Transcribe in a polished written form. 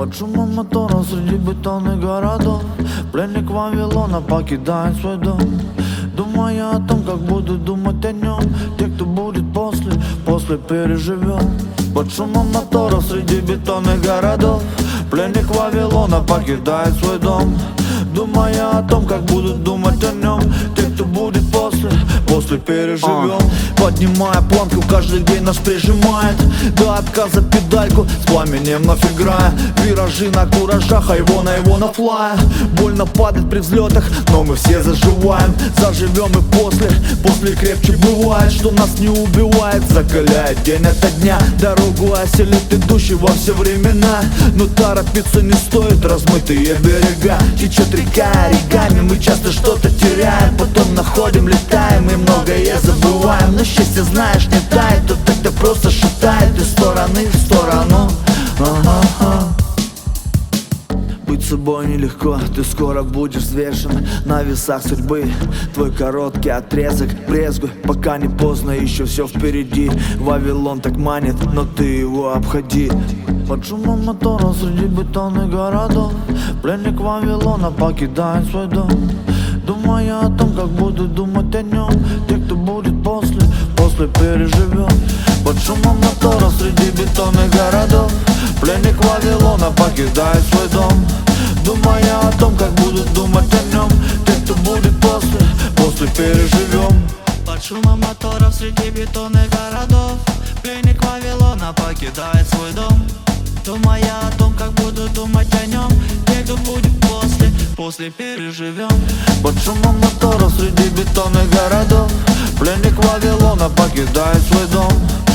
Под шумом мотора среди бетонных городов пленник Вавилона покидает свой дом, думая о том, как будут думать о нем те, кто будет после переживем. Под шумом мотора среди бетонных городов пленник Вавилона покидает свой дом, думая о том, как будут думать о нем те, кто будет после переживем. Поднимая планку, каждый день нас прижимает до отказа педальку с пламенем вновь играя. Виражи на куражах, а его на флая. Больно падать при взлетах, но мы все заживаем. Заживем и после крепче бывает. Что нас не убивает, закаляет день ото дня. Дорогу осилит идущий во все времена. Но торопиться не стоит, размытые берега. Течет река оригами, мы часто что-то теряем, потом находим, летаем и многое забываем. Но счастье, знаешь, не тает, то тогда просто шатает из стороны в сторону. Быть собой нелегко, ты скоро будешь взвешен на весах судьбы. Твой короткий отрезок брезгуй, пока не поздно, еще все впереди. Вавилон так манит, но ты его обходи. Под шумом мотора среди бетонных городов пленник Вавилона покидает свой дом, думая о том, как будут думать о нем те, кто будет после переживем. Под шумом мотора среди бетонных городов пленник Вавилона покидает свой дом, думая о том, как будут думать о нем те, кто будет после переживем. Под шумом моторов среди бетонных городов пленник Вавилона покидает свой дом, думая о том, как буду думать о нем те, кто будет после переживем. Под шумом мотора среди бетонных городов пленник Вавилона покидает свой дом,